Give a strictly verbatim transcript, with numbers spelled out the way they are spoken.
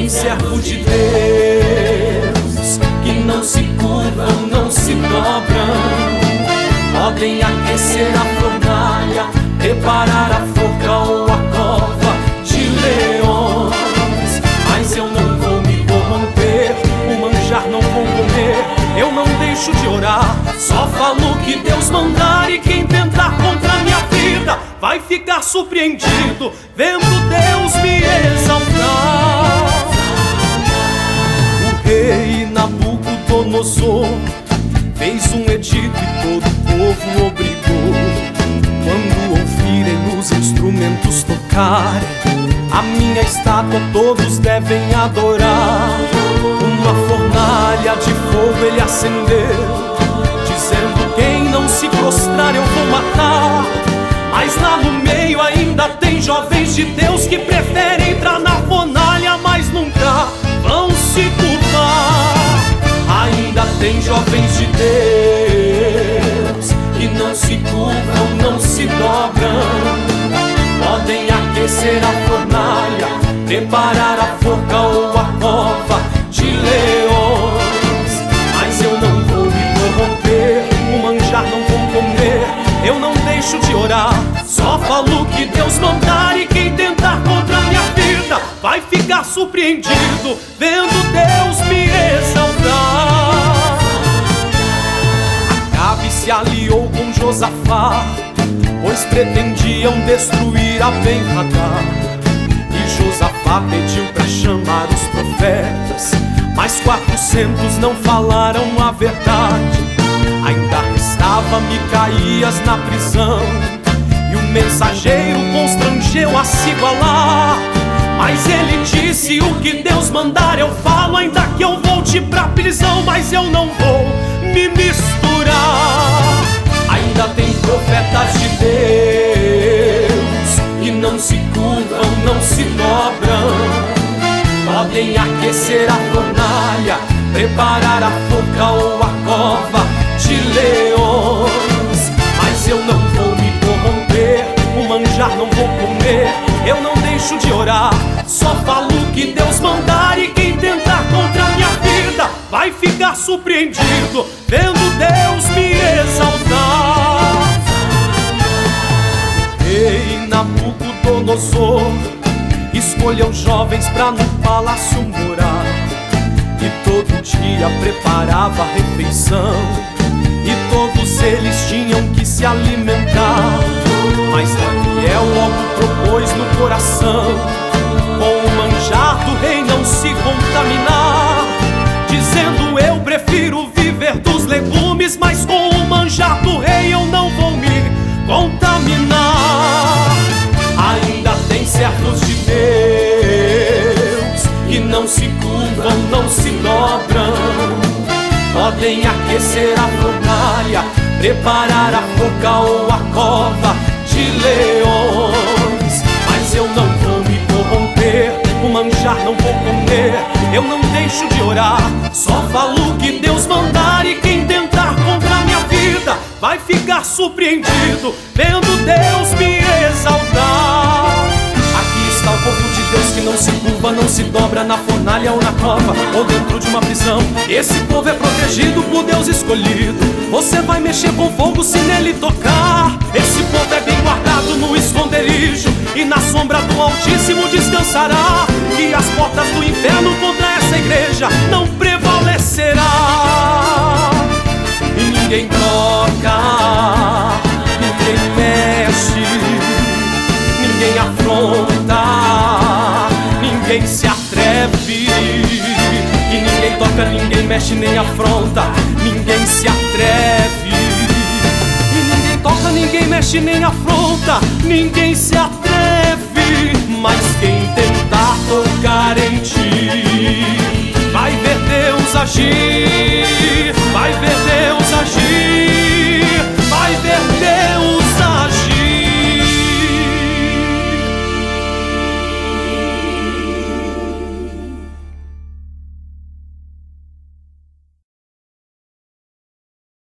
tem servo de Deus que não se curvam, não se dobram. Podem aquecer a fornalha, preparar a forca ou a cova de leões, mas eu não vou me corromper, o manjar não vou comer. Eu não deixo de orar, só falo o que Deus mandar. E quem tentar contra a minha vida vai ficar surpreendido vendo Deus me exaltar. O rei Nabucodonosor fez um edito e todo o povo obrigou: quando ouvirem os instrumentos tocarem, a minha estátua todos devem adorar. Uma fornalha de fogo ele acendeu, dizendo: quem não se prostrar eu vou matar. Mas lá no meio ainda tem jovens de Deus que preferem entrar na fornalha, mas nunca vão se curvar. Ainda tem jovens de Deus que não se curvam, não se dobram. Podem aquecer a fornalha, preparar a forca ou a cova de leões, mas eu não vou me corromper, o manjar não vou comer. Eu não deixo de orar, só falo o que Deus mandar. E quem tentar contra a minha vida vai ficar surpreendido vendo Deus me exaltar. Acabe se aliou com Josafá, pois pretendiam destruir a Ben-Hadad. E Josafá pediu para chamar os profetas, mas quatrocentos não falaram a verdade. Ainda restava Micaías na prisão, e o mensageiro constrangeu a se igualar. Mas ele disse: o que Deus mandar eu falo, ainda que eu volte pra prisão, mas eu não vou me misturar. Ainda tem profetas de Deus que não se curvam, não se dobram. Podem aquecer a fornalha, preparar a forca ou a cova de leões, mas eu não vou me corromper, o manjar não vou comer. Eu não deixo de orar, só falo o que Deus mandar. E quem tentar contra a minha vida vai ficar surpreendido vendo Deus me exaltar. Rei Nabucodonosor escolheu jovens pra no palácio morar, e todo dia preparava a refeição, e todos eles tinham que se alimentar. Mas Daniel logo propôs no coração, com o manjar do rei não se contaminar, dizendo: eu prefiro viver dos legumes, mas com o manjar do rei eu não vou me contaminar. Ainda tem servos de Deus que não se curvam, não se dobram. Podem aquecer a fornalha, preparar a forca ou a cova de leões, mas eu não vou me corromper, o manjar não vou comer. Eu não deixo de orar, só falo o que Deus mandar. E quem tentar contra a minha vida vai ficar surpreendido vendo Deus me exaltar. Aqui está o povo de Deus que não se curva, não se dobra na fornalha ou na cova, ou dentro de uma prisão. Esse povo é protegido por Deus escolhido. Você vai mexer com fogo se nele tocar. Esse povo é bem guardado no esconderijo, e na sombra do Altíssimo descansará. E as portas do inferno contra essa igreja não prevalecerá. E ninguém toca, ninguém mexe, ninguém afronta, ninguém se atreve. E ninguém toca, ninguém mexe, nem afronta, ninguém se atreve. E ninguém toca, ninguém mexe, nem afronta, ninguém se atreve. Mas quem tentar tocar em ti vai ver Deus agir, vai ver Deus agir.